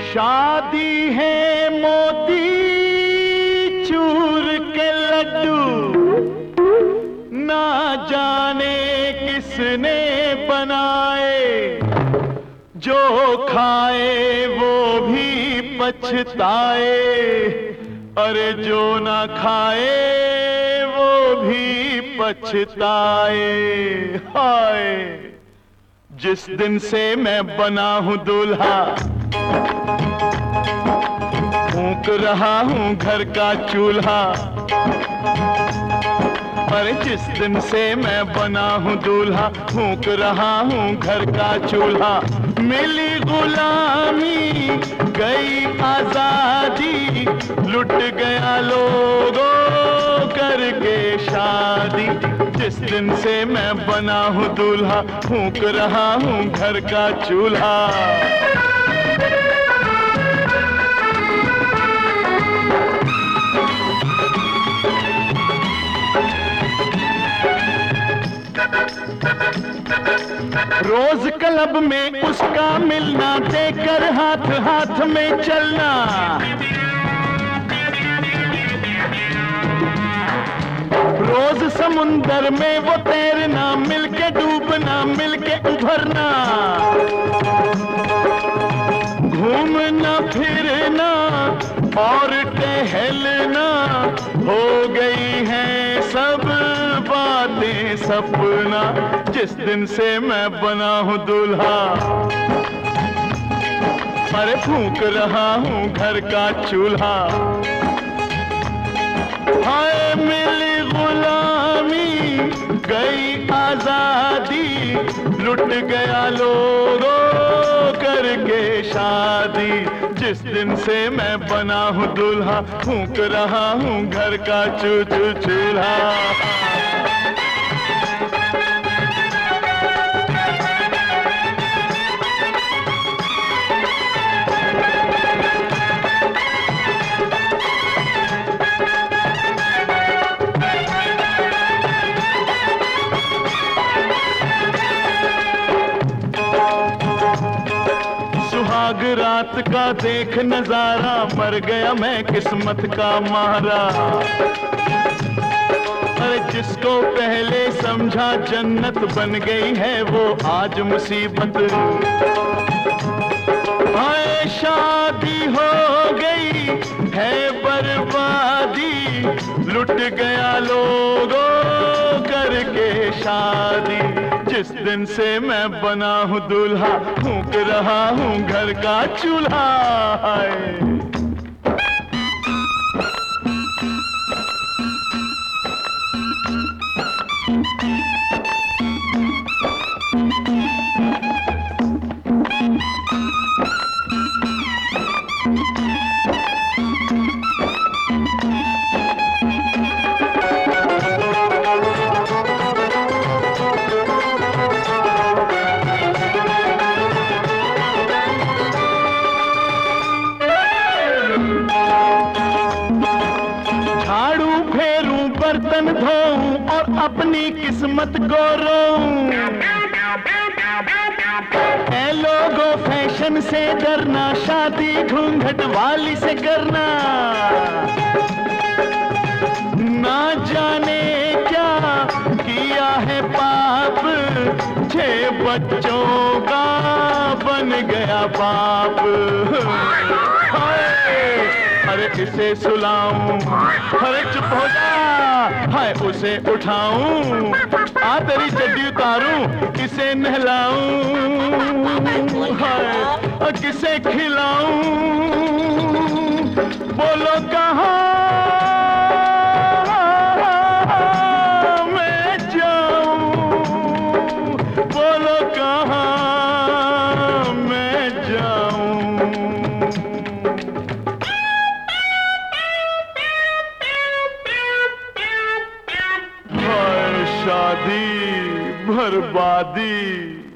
शादी है मोती चूर के लड्डू, ना जाने किसने बनाए, जो खाए वो भी पछताए, अरे जो ना खाए वो भी पछताए। हाय, जिस दिन से मैं बना हूँ दूल्हा, फूंक रहा हूँ घर का चूल्हा। अरे जिस दिन से मैं बना हूँ दूल्हा, फूंक रहा हूँ घर का चूल्हा। मिली गुलामी गई आजादी, लुट गया लोगों करके शादी। जिस दिन से मैं बना हूँ दूल्हा, फूंक रहा हूँ घर का चूल्हा। रोज क्लब में उसका मिलना, देकर हाथ हाथ में चलना। रोज समुंदर में वो तैरना, मिलके डूबना, मिलके उभरना। घूमना फिरना और टहलना, हो गई है सब बातें सपना। जिस दिन से मैं बना हूँ दूल्हा, अरे फूंक रहा हूँ घर का चूल्हा। हाय मिली गुलामी गई आजादी, लुट गया लोगों करके शादी। जिस दिन से मैं बना हूँ दूल्हा, फूंक रहा हूँ घर का चूल्हा। सुहाग रात का देख नजारा, मर गया मैं किस्मत का मारा। अरे जिसको पहले समझा जन्नत बन गई है, वो आज मुसीबत। हाय शादी हो गई है बर्बादी, लुट गया लोगों करके शादी। जिस दिन से मैं बना हूँ दूल्हा, फूंक रहा हूँ घर का चूल्हा। बर्तन धोऊं और अपनी किस्मत को रोऊं। ऐ लोगों फैशन से डरना, शादी घूंघट वाली से करना। ना जाने क्या किया है पाप, 6 बच्चों का बन गया बाप। अरे इसे सुलाऊं, अरे चुप हो जा। हाय उसे उठाऊं, आ तेरी चड्डी उतारूं, किसे नहलाऊं, हाय किसे खिलाऊं। बोलो कहाँ मैं जाऊं, बोलो कहाँ मैं जाऊं। शादी बर्बादी।